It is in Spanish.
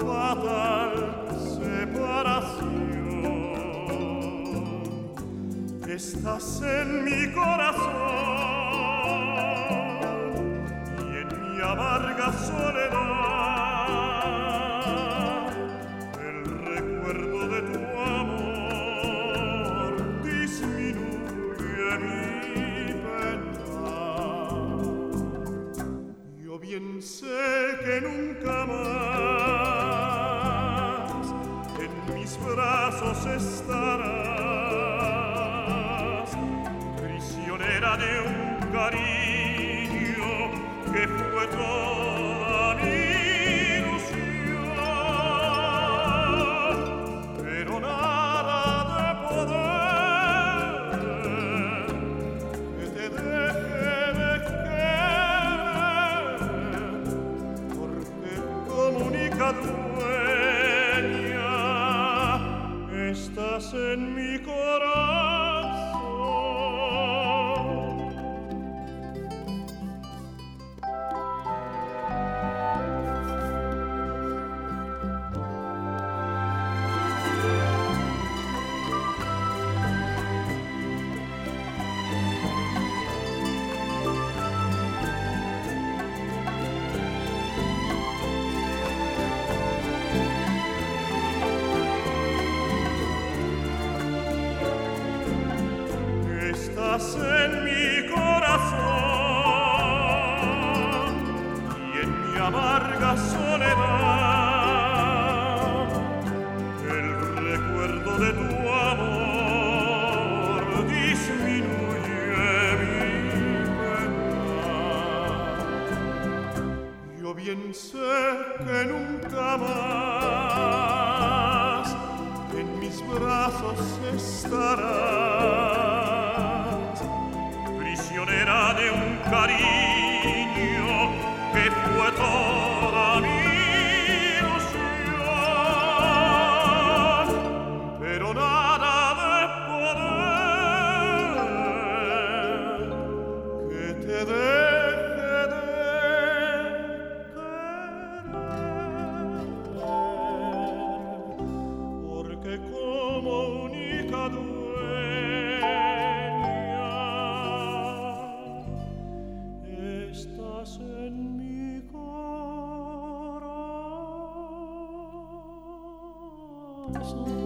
fatal separación. Estás en mi corazón y en mi amarga soledad. El recuerdo de tu amor disminuye mi pena. Yo bien sé que nunca más en mis brazos estarás, prisionera de un cariño que fue toda mi ilusión, pero nada de poder que te deje de querer, porque como única dueña estás en mi corazón. Estás en mi corazón y en mi amarga soledad. El recuerdo de tu amor disminuye mi pena. Yo bien sé que nunca más en mis brazos estarás, prisionera de un cariño que fue toda mi ilusión, pero nada de poder que te deje de querer, porque como única estás en mi corazón.